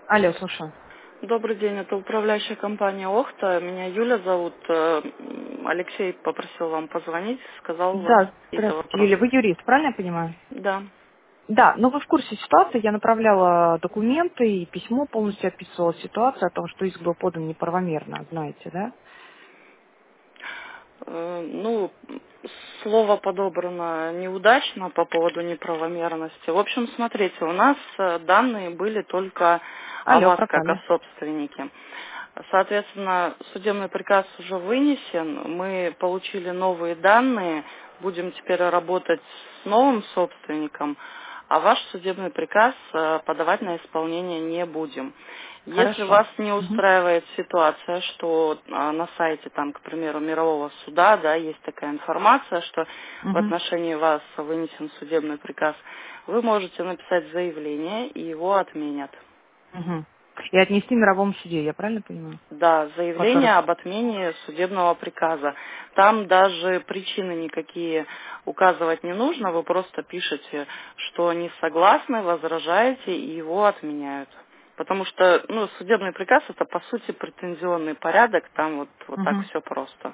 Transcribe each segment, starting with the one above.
Алло, слушаю. Добрый день, это управляющая компания Охта. Меня Юля зовут. Алексей попросил вам позвонить, сказал, у вас Да, какие-то здравствуйте, Юлия. вопросы. Вы юрист, правильно я понимаю? Да. Да, но вы в курсе ситуации. Я направляла документы и письмо полностью описывала ситуацию о том, что иск был подан неправомерно, знаете, да? Ну, слово подобрано неудачно по поводу неправомерности. В общем, смотрите, у нас данные были только о Алло, вас как о пропали. собственнике. Соответственно, судебный приказ уже вынесен, мы получили новые данные, будем теперь работать с новым собственником, а ваш судебный приказ подавать на исполнение не будем. Если Хорошо. вас не Мгм. устраивает ситуация, что на сайте, там, к примеру, мирового суда, да, есть такая информация, что в Мгм. отношении вас вынесен судебный приказ, вы можете написать заявление, и его отменят. Мгм. И отнести мировому суде, я правильно понимаю? Да, заявление Который... об отмене судебного приказа. Там даже причины никакие указывать не нужно, вы просто пишете, что не согласны, возражаете, и его отменяют. Потому что, ну, судебный приказ это по сути претензионный порядок, там вот так Мгм. все просто.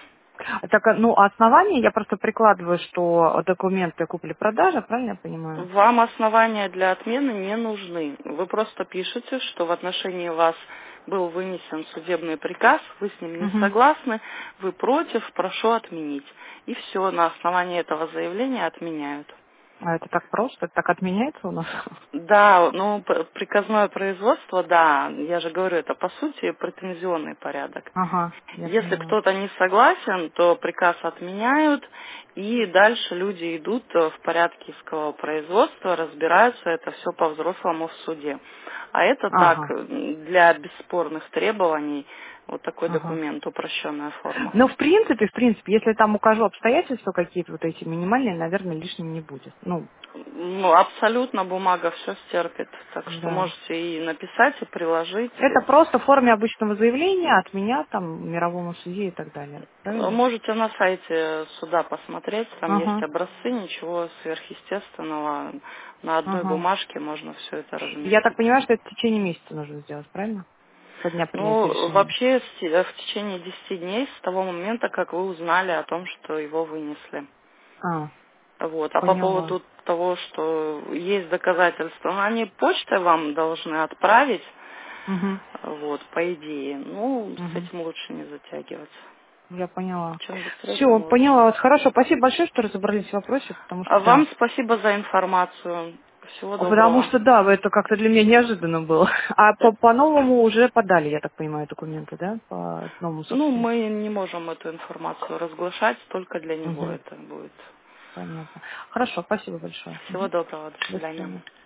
Так, ну, основание я просто прикладываю, что документы купли-продажи, правильно я понимаю? Вам основания для отмены не нужны. Вы просто пишете, что в отношении вас был вынесен судебный приказ, вы с ним не Мгм. согласны, вы против, прошу отменить. И все, на основании этого заявления отменяют. А это так просто? Это так отменяется у нас? Да, ну, приказное производство, да, я же говорю, это по сути претензионный порядок. Ага, я Если поняла. кто-то не согласен, то приказ отменяют, и дальше люди идут в порядке искового производства, разбираются, это все по-взрослому в суде. А это так, Ага, для бесспорных требований, вот такой ага. документ, упрощенная форма. Но в принципе, если там укажу обстоятельства какие-то вот эти минимальные, наверное, лишним не будет. Ну, Ну, абсолютно бумага все стерпит, так что да. можете и написать, и приложить. Это просто в форме обычного заявления от меня, там, мировому суде и так далее. Правильно? Можете на сайте суда посмотреть, там есть Ага, образцы, ничего сверхъестественного. На одной ага. бумажке можно все это Я так разместить. понимаю, что это в течение месяца нужно сделать, правильно? Со дня принятия Ну, решения. вообще в течение 10 дней с того момента, как вы узнали о том, что его вынесли. А, Вот. А по поняла. поводу того, что есть доказательства, ну, они почтой вам должны отправить, Угу, вот, по идее. Ну, с угу. этим лучше не затягиваться. Я поняла. Чем быстрее, Все, тем лучше. поняла. Вот хорошо, спасибо большое, что разобрались в вопросе, потому А что вам да. спасибо за информацию. Всего Потому доброго. что, да, это как-то для меня неожиданно было. А по-новому уже подали, я так понимаю, документы, да, по новому Ну, собственнику? мы не можем эту информацию разглашать, только для него Угу, это будет. понятно. Хорошо, спасибо большое. Всего Мгм. доброго, до До свидания. свидания.